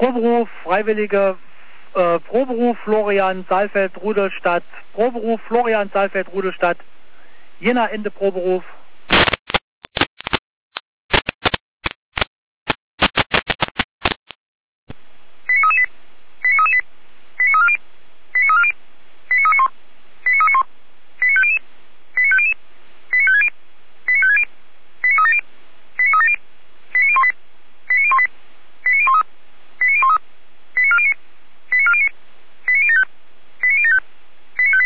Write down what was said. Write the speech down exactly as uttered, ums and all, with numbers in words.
Proberuf, Freiwillige, äh, Proberuf Florian Saalfeld Rudolstadt, Proberuf Florian Saalfeld Rudolstadt, Jena Ende Proberuf.